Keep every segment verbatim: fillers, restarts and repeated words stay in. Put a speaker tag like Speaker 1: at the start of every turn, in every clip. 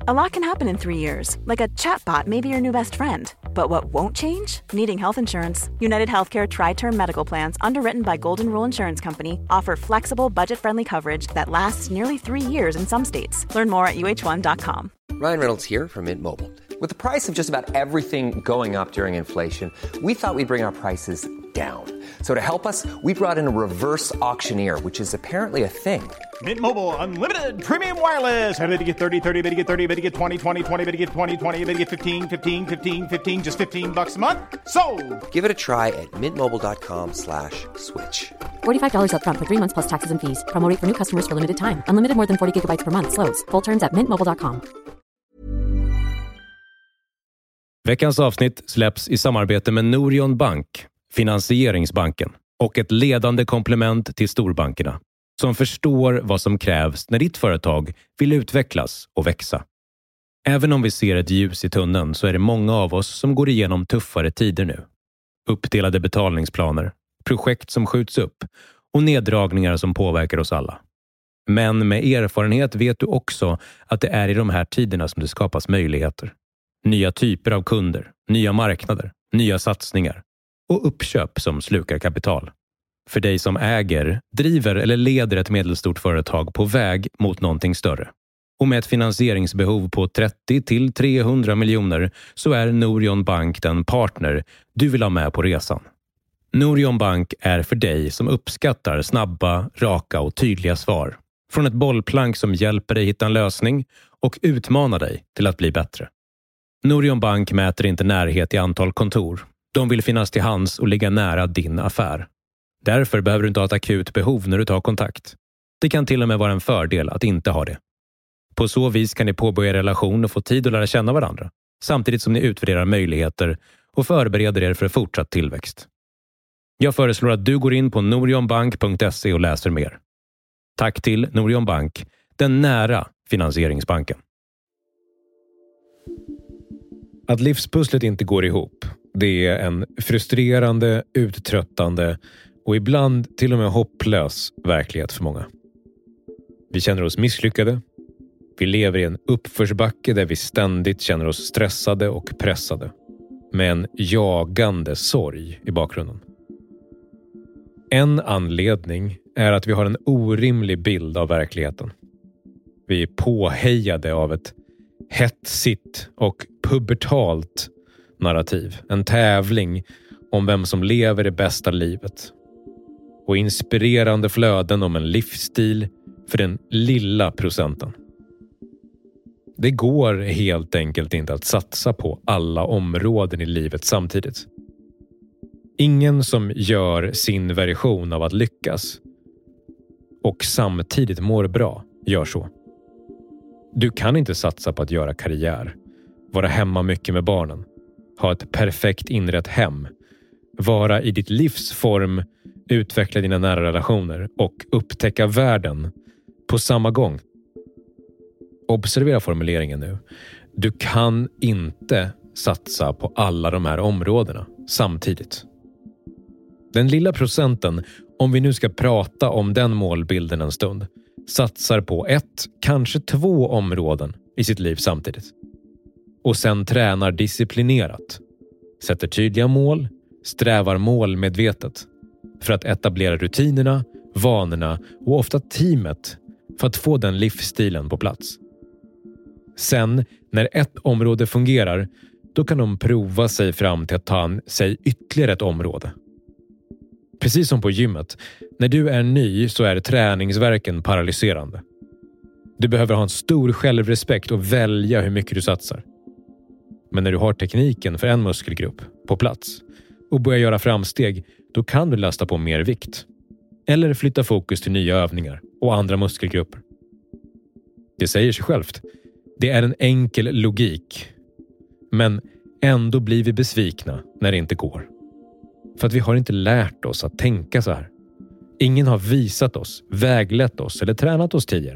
Speaker 1: A lot can happen in three years, like a chatbot may be your new best friend. But what won't change? Needing health insurance. United Healthcare Tri-Term Medical Plans, underwritten by Golden Rule Insurance Company, offer flexible, budget-friendly coverage that lasts nearly three years in some states. Learn more at U H one dot com.
Speaker 2: Ryan Reynolds here from Mint Mobile. With the price of just about everything going up during inflation, we thought we'd bring our prices down. So to help us, we brought in a reverse auctioneer, which is apparently a thing.
Speaker 3: Mint Mobile Unlimited Premium Wireless. How to get thirty, thirty, how to get thirty, how to get twenty, twenty, twenty, how to get twenty, twenty, how to get fifteen, fifteen, fifteen, fifteen, just fifteen bucks a month? Sold!
Speaker 2: Give it a try at mintmobile.com slash switch.
Speaker 4: forty-five dollars up front for three months plus taxes and fees. Promo rate for new customers for limited time. Unlimited more than forty gigabytes per month. Slows full terms at mint mobile dot com.
Speaker 5: Veckans avsnitt släpps i samarbete med Norion Bank, finansieringsbanken, och ett ledande komplement till storbankerna som förstår vad som krävs när ditt företag vill utvecklas och växa. Även om vi ser ett ljus i tunneln så är det många av oss som går igenom tuffare tider nu. Uppdelade betalningsplaner, projekt som skjuts upp och neddragningar som påverkar oss alla. Men med erfarenhet vet du också att det är i de här tiderna som det skapas möjligheter. Nya typer av kunder, nya marknader, nya satsningar och uppköp som slukar kapital. För dig som äger, driver eller leder ett medelstort företag på väg mot någonting större. Och med ett finansieringsbehov på trettio till trehundra miljoner så är Norion Bank den partner du vill ha med på resan. Norion Bank är för dig som uppskattar snabba, raka och tydliga svar. Från ett bollplank som hjälper dig hitta en lösning och utmanar dig till att bli bättre. Norion Bank mäter inte närhet i antal kontor. De vill finnas till hands och ligga nära din affär. Därför behöver du inte ha ett akut behov när du tar kontakt. Det kan till och med vara en fördel att inte ha det. På så vis kan ni påbörja relation och få tid att lära känna varandra, samtidigt som ni utvärderar möjligheter och förbereder er för fortsatt tillväxt. Jag föreslår att du går in på norionbank punkt se och läser mer. Tack till Norion Bank, den nära finansieringsbanken. Att livspusslet inte går ihop, det är en frustrerande, uttröttande och ibland till och med hopplös verklighet för många. Vi känner oss misslyckade. Vi lever i en uppförsbacke där vi ständigt känner oss stressade och pressade. Med en jagande sorg i bakgrunden. En anledning är att vi har en orimlig bild av verkligheten. Vi är påhejade av ett hetsigt och pubertalt narrativ. En tävling om vem som lever det bästa livet. Och inspirerande flöden om en livsstil för den lilla procenten. Det går helt enkelt inte att satsa på alla områden i livet samtidigt. Ingen som gör sin version av att lyckas och samtidigt mår bra gör så. Du kan inte satsa på att göra karriär, vara hemma mycket med barnen, ha ett perfekt inrett hem, vara i ditt livsform, utveckla dina nära relationer och upptäcka världen på samma gång. Observera formuleringen nu. Du kan inte satsa på alla de här områdena samtidigt. Den lilla procenten, om vi nu ska prata om den målbilden en stund, satsar på ett, kanske två områden i sitt liv samtidigt. Och sen tränar disciplinerat. Sätter tydliga mål, strävar målmedvetet för att etablera rutinerna, vanorna och ofta teamet för att få den livsstilen på plats. Sen, när ett område fungerar, då kan de prova sig fram till att ta an sig ytterligare ett område. Precis som på gymmet, när du är ny så är träningsverken paralyserande. Du behöver ha en stor självrespekt och välja hur mycket du satsar. Men när du har tekniken för en muskelgrupp på plats och börjar göra framsteg, då kan du lasta på mer vikt. Eller flytta fokus till nya övningar och andra muskelgrupper. Det säger sig självt. Det är en enkel logik. Men ändå blir vi besvikna när det inte går. För att vi har inte lärt oss att tänka så här. Ingen har visat oss, väglett oss eller tränat oss tidigare.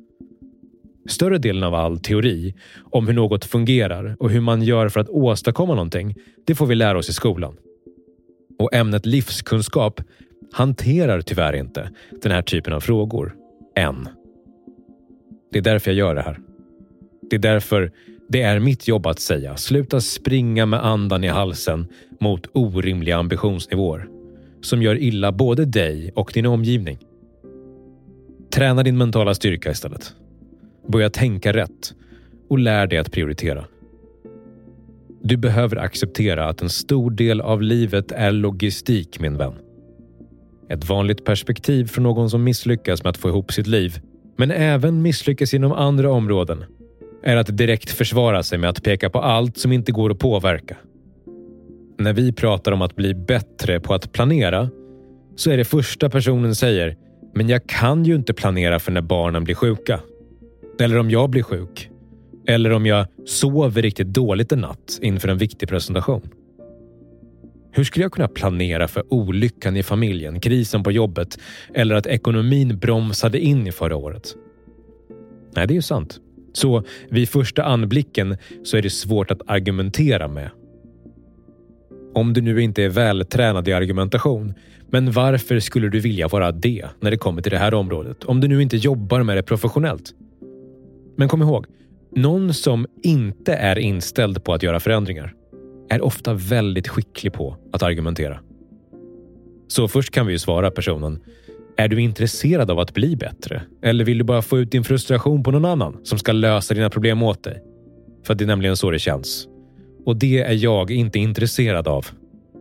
Speaker 5: Större delen av all teori om hur något fungerar och hur man gör för att åstadkomma någonting, det får vi lära oss i skolan. Och ämnet livskunskap hanterar tyvärr inte den här typen av frågor. Än. Det är därför jag gör det här. Det är därför det är mitt jobb att säga: sluta springa med andan i halsen mot orimliga ambitionsnivåer som gör illa både dig och din omgivning. Träna din mentala styrka istället. Börja tänka rätt och lär dig att prioritera. Du behöver acceptera att en stor del av livet är logistik, min vän. Ett vanligt perspektiv från någon som misslyckas med att få ihop sitt liv, men även misslyckas inom andra områden, är att direkt försvara sig med att peka på allt som inte går att påverka. När vi pratar om att bli bättre på att planera, så är det första personen säger: men jag kan ju inte planera för när barnen blir sjuka. Eller om jag blir sjuk. Eller om jag sover riktigt dåligt en natt inför en viktig presentation. Hur skulle jag kunna planera för olyckan i familjen, krisen på jobbet eller att ekonomin bromsade in i förra året? Nej, det är ju sant. Så vid första anblicken så är det svårt att argumentera med. Om du nu inte är vältränad i argumentation, men varför skulle du vilja vara det när det kommer till det här området? Om du nu inte jobbar med det professionellt. Men kom ihåg, någon som inte är inställd på att göra förändringar är ofta väldigt skicklig på att argumentera. Så först kan vi ju svara personen: är du intresserad av att bli bättre? Eller vill du bara få ut din frustration på någon annan som ska lösa dina problem åt dig? För det är nämligen så det känns. Och det är jag inte intresserad av.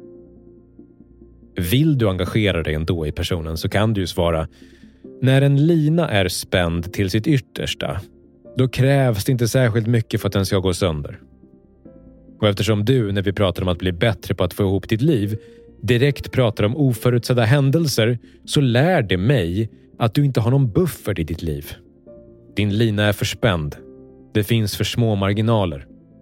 Speaker 5: Vill du engagera dig ändå i personen så kan du ju svara: när en lina är spänd till sitt yttersta, då krävs det inte särskilt mycket för att den ska gå sönder. Och eftersom du, när vi pratar om att bli bättre på att få ihop ditt liv, direkt pratar om oförutsedda händelser, så lär det mig att du inte har någon buffert i ditt liv. Din lina är för spänd. Det finns för små marginaler.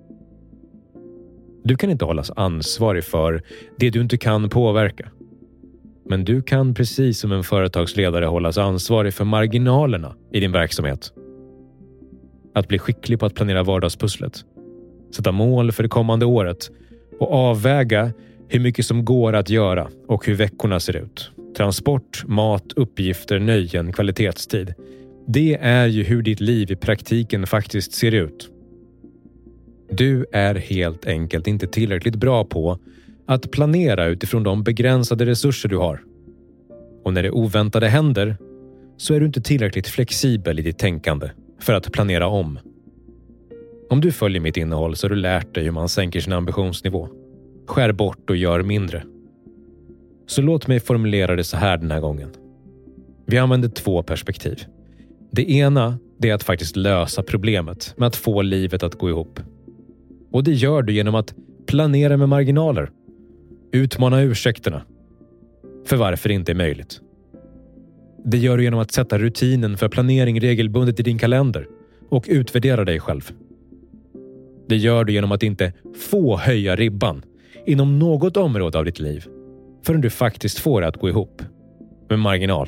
Speaker 5: Du kan inte hållas ansvarig för det du inte kan påverka. Men du kan precis som en företagsledare hållas ansvarig för marginalerna i din verksamhet. Att bli skicklig på att planera vardagspusslet. Sätta mål för det kommande året och avväga hur mycket som går att göra och hur veckorna ser ut. Transport, mat, uppgifter, nöjen, kvalitetstid. Det är ju hur ditt liv i praktiken faktiskt ser ut. Du är helt enkelt inte tillräckligt bra på att planera utifrån de begränsade resurser du har. Och när det oväntade händer så är du inte tillräckligt flexibel i ditt tänkande för att planera om. Om du följer mitt innehåll så har du lärt dig hur man sänker sin ambitionsnivå. Skär bort och gör mindre. Så låt mig formulera det så här den här gången. Vi använder två perspektiv. Det ena det är att faktiskt lösa problemet med att få livet att gå ihop. Och det gör du genom att planera med marginaler. Utmana ursäkterna. För varför det inte är möjligt. Det gör du genom att sätta rutinen för planering regelbundet i din kalender och utvärdera dig själv. Det gör du genom att inte få höja ribban inom något område av ditt liv förrän du faktiskt får det att gå ihop med marginal.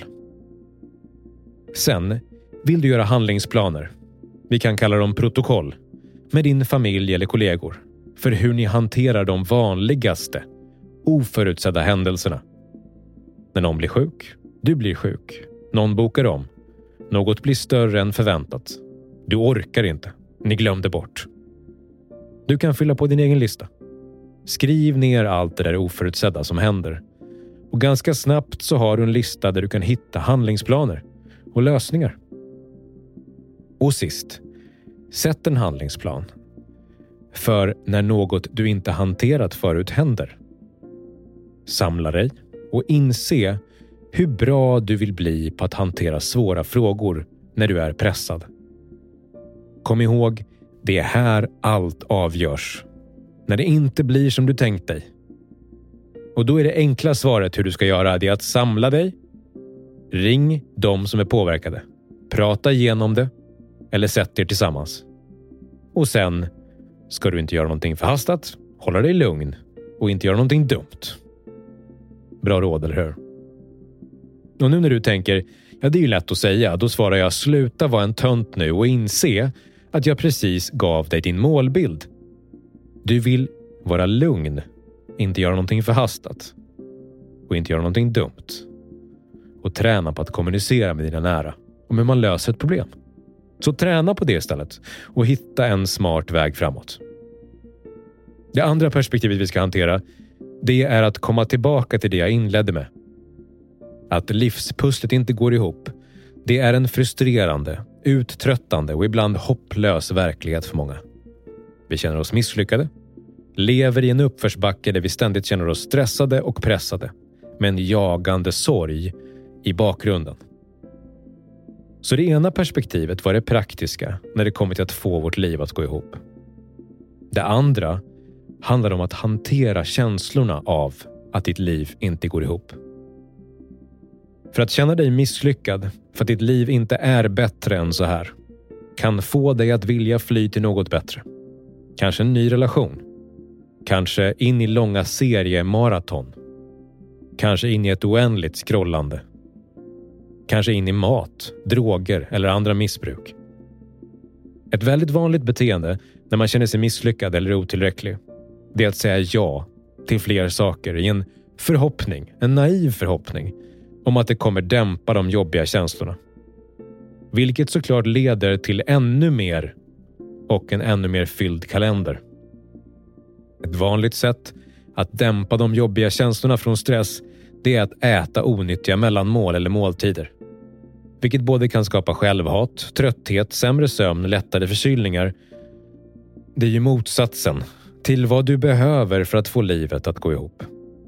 Speaker 5: Sen vill du göra handlingsplaner. Vi kan kalla dem protokoll med din familj eller kollegor för hur ni hanterar de vanligaste oförutsedda händelserna. När någon blir sjuk, du blir sjuk. Någon bokar om. Något blir större än förväntat. Du orkar inte. Ni glömde bort. Du kan fylla på din egen lista. Skriv ner allt det där oförutsedda som händer. Och ganska snabbt så har du en lista där du kan hitta handlingsplaner och lösningar. Och sist, sätt en handlingsplan. För när något du inte hanterat förut händer. Samla dig och inse hur bra du vill bli på att hantera svåra frågor när du är pressad. Kom ihåg, det är här allt avgörs. När det inte blir som du tänkt dig. Och då är det enkla svaret hur du ska göra det att samla dig. Ring de som är påverkade. Prata igenom det. Eller sätt er tillsammans. Och sen ska du inte göra någonting förhastat. Hålla dig lugn. Och inte göra någonting dumt. Bra råd, eller hur? Och nu när du tänker, ja det är ju lätt att säga. Då svarar jag, sluta vara en tönt nu och inse att jag precis gav dig din målbild. Du vill vara lugn. Inte göra någonting förhastat. Och inte göra någonting dumt. Och träna på att kommunicera med dina nära om hur man löser ett problem. Så träna på det istället och hitta en smart väg framåt. Det andra perspektivet vi ska hantera, det är att komma tillbaka till det jag inledde med. Att livspusslet inte går ihop, det är en frustrerande, uttröttande och ibland hopplös verklighet för många. Vi känner oss misslyckade, lever i en uppförsbacke där vi ständigt känner oss stressade och pressade, med en jagande sorg i bakgrunden. Så det ena perspektivet var det praktiska när det kommer till att få vårt liv att gå ihop. Det andra handlar om att hantera känslorna av att ditt liv inte går ihop. För att känna dig misslyckad, för att ditt liv inte är bättre än så här, kan få dig att vilja fly till något bättre. Kanske en ny relation. Kanske in i långa seriemaraton. Kanske in i ett oändligt scrollande. Kanske in i mat, droger eller andra missbruk. Ett väldigt vanligt beteende när man känner sig misslyckad eller otillräcklig, det är att säga ja till fler saker i en förhoppning, en naiv förhoppning, om att det kommer dämpa de jobbiga känslorna. Vilket såklart leder till ännu mer och en ännu mer fylld kalender. Ett vanligt sätt att dämpa de jobbiga känslorna från stress, det är att äta onyttiga mellanmål eller måltider. Vilket både kan skapa självhat, trötthet, sämre sömn, lättare förkylningar. Det är ju motsatsen till vad du behöver för att få livet att gå ihop.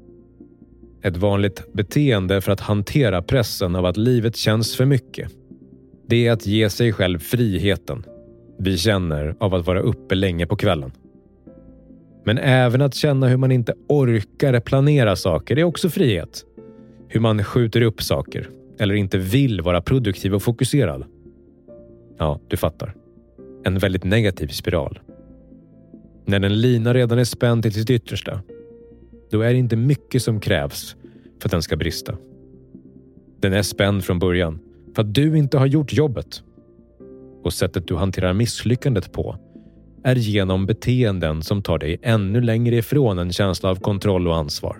Speaker 5: Ett vanligt beteende för att hantera pressen av att livet känns för mycket, det är att ge sig själv friheten vi känner av att vara uppe länge på kvällen. Men även att känna hur man inte orkar planera saker är också frihet. Hur man skjuter upp saker eller inte vill vara produktiv och fokuserad. Ja, du fattar. En väldigt negativ spiral. När den lina redan är spänd till sitt yttersta, då är det inte mycket som krävs för att den ska brista. Den är spänd från början för att du inte har gjort jobbet. Och sättet du hanterar misslyckandet på är genom beteenden som tar dig ännu längre ifrån en känsla av kontroll och ansvar.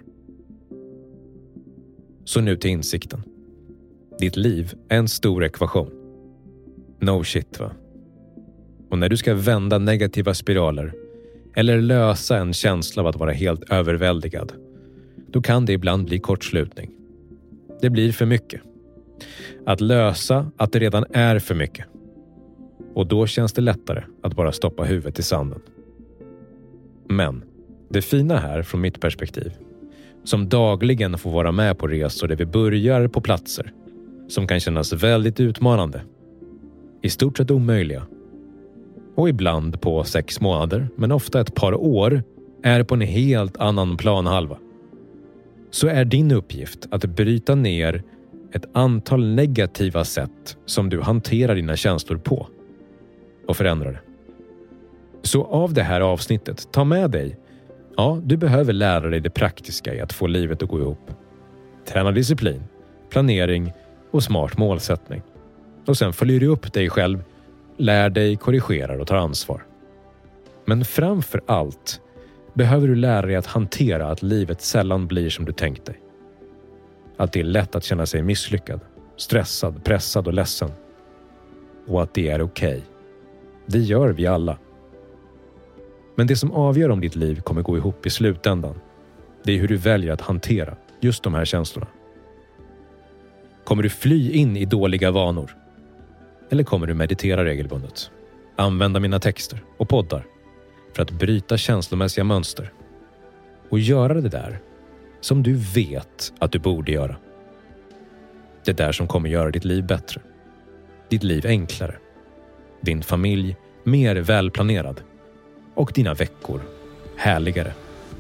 Speaker 5: Så nu till insikten. Ditt liv är en stor ekvation. No shit, va? Och när du ska vända negativa spiraler eller lösa en känsla av att vara helt överväldigad, då kan det ibland bli kortslutning. Det blir för mycket. Att lösa att det redan är för mycket. Och då känns det lättare att bara stoppa huvudet i sanden. Men det fina här från mitt perspektiv, som dagligen får vara med på resor där vi börjar på platser som kan kännas väldigt utmanande, i stort sett omöjliga, och ibland på sex månader, men ofta ett par år, är på en helt annan planhalva. Så är din uppgift att bryta ner ett antal negativa sätt som du hanterar dina känslor på och förändra det. Så av det här avsnittet, ta med dig, ja, du behöver lära dig det praktiska i att få livet att gå ihop. Träna disciplin, planering och smart målsättning. Och sen följer du upp dig själv, lär dig, korrigerar och tar ansvar. Men framför allt behöver du lära dig att hantera att livet sällan blir som du tänkt dig. Att det är lätt att känna sig misslyckad, stressad, pressad och ledsen. Och att det är okej. Okay. Det gör vi alla. Men det som avgör om ditt liv kommer gå ihop i slutändan, det är hur du väljer att hantera just de här känslorna. Kommer du fly in i dåliga vanor? Eller kommer du meditera regelbundet? Använda mina texter och poddar för att bryta känslomässiga mönster och göra det där som du vet att du borde göra. Det där som kommer göra ditt liv bättre. Ditt liv enklare. Din familj mer välplanerad. Och dina veckor härligare.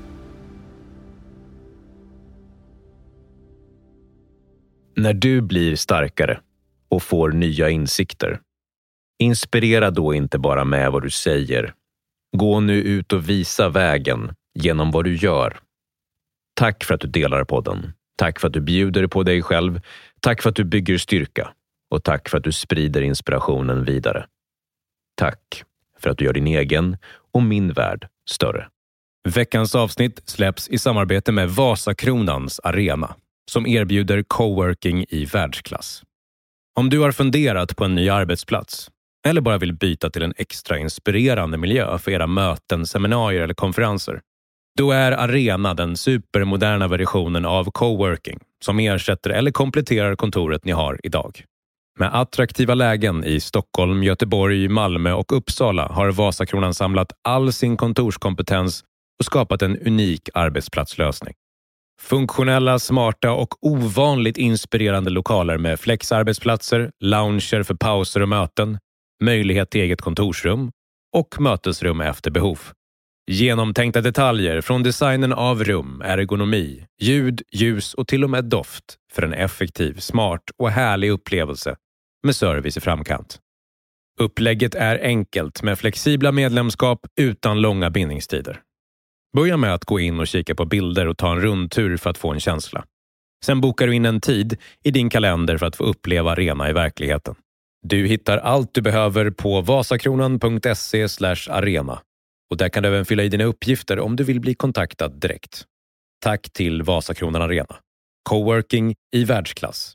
Speaker 5: När du blir starkare och får nya insikter, inspirera då inte bara med vad du säger. Gå nu ut och visa vägen genom vad du gör. Tack för att du delar podden. Tack för att du bjuder på dig själv. Tack för att du bygger styrka. Och tack för att du sprider inspirationen vidare. Tack för att du gör din egen och min värld större. Veckans avsnitt släpps i samarbete med Vasakronans Arena, som erbjuder coworking i världsklass. Om du har funderat på en ny arbetsplats eller bara vill byta till en extra inspirerande miljö för era möten, seminarier eller konferenser. Då är Arena den supermoderna versionen av coworking som ersätter eller kompletterar kontoret ni har idag. Med attraktiva lägen i Stockholm, Göteborg, Malmö och Uppsala har Vasakronan samlat all sin kontorskompetens och skapat en unik arbetsplatslösning. Funktionella, smarta och ovanligt inspirerande lokaler med flexarbetsplatser, lounger för pauser och möten, möjlighet till eget kontorsrum och mötesrum efter behov. Genomtänkta detaljer från designen av rum, ergonomi, ljud, ljus och till och med doft för en effektiv, smart och härlig upplevelse med service i framkant. Upplägget är enkelt med flexibla medlemskap utan långa bindningstider. Börja med att gå in och kika på bilder och ta en rundtur för att få en känsla. Sen bokar du in en tid i din kalender för att få uppleva Arena i verkligheten. Du hittar allt du behöver på vasakronan.se slash arena. Och där kan du även fylla i dina uppgifter om du vill bli kontaktad direkt. Tack till Vasakronan Arena. Coworking i världsklass.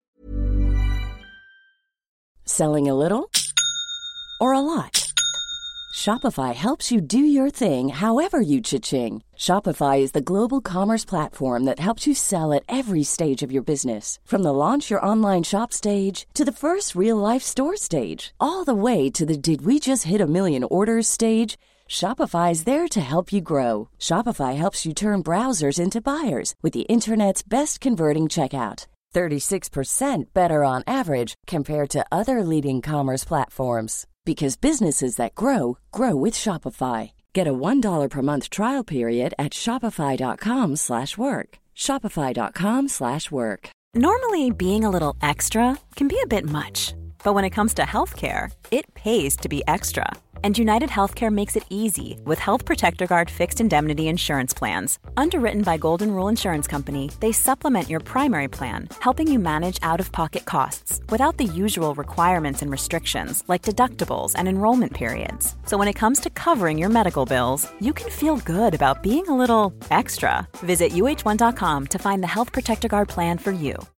Speaker 6: Selling a little or a lot? Shopify helps you do your thing however you cha-ching. Shopify is the global commerce platform that helps you sell at every stage of your business. From the launch your online shop stage to the first real-life store stage, all the way to the did we just hit a million orders stage. Shopify is there to help you grow. Shopify helps you turn browsers into buyers with the internet's best converting checkout. thirty-six percent better on average compared to other leading commerce platforms. Because businesses that grow, grow with Shopify. Get a one dollar per month trial period at shopify.com slash work. Shopify.com slash work.
Speaker 1: Normally, being a little extra can be a bit much. But when it comes to healthcare, it pays to be extra. And United Healthcare makes it easy with Health Protector Guard fixed indemnity insurance plans. Underwritten by Golden Rule Insurance Company, they supplement your primary plan, helping you manage out-of-pocket costs without the usual requirements and restrictions like deductibles and enrollment periods. So when it comes to covering your medical bills, you can feel good about being a little extra. Visit U H one dot com to find the Health Protector Guard plan for you.